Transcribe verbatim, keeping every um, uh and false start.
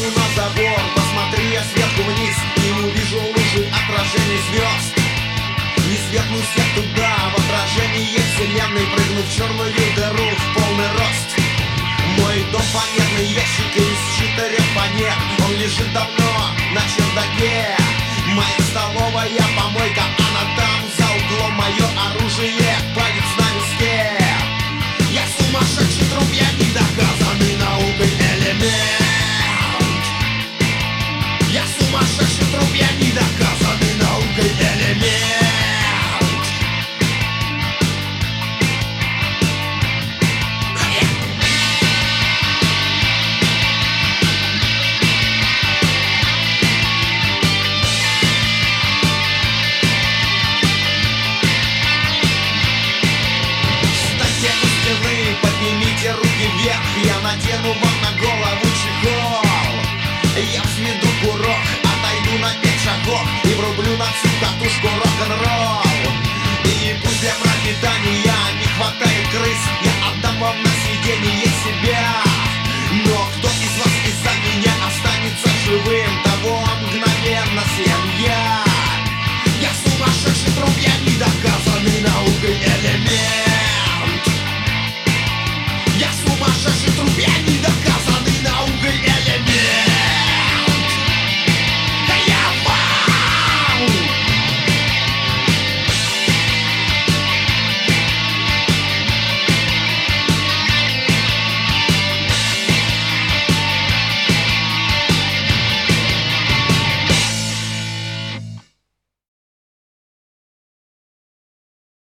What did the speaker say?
залезу на забор. Посмотрю я сверху вниз и увижу лужи отражений звезд. Не свергнусь я туда, в отражении вселенной, прыгну в черную дыру в полный рост. Мой дом фанерный ящик из четырех фанер. Он лежит давно на чердаке. Моя столовая помойка, она там за углом. Мое оружие, палец на виске. Я сумасшедший труп, я недоказанный наукой элемент. Я сумасшедший труп, я недоказанный наукой элемент. Поднимите руки вверх, я надену вам на голову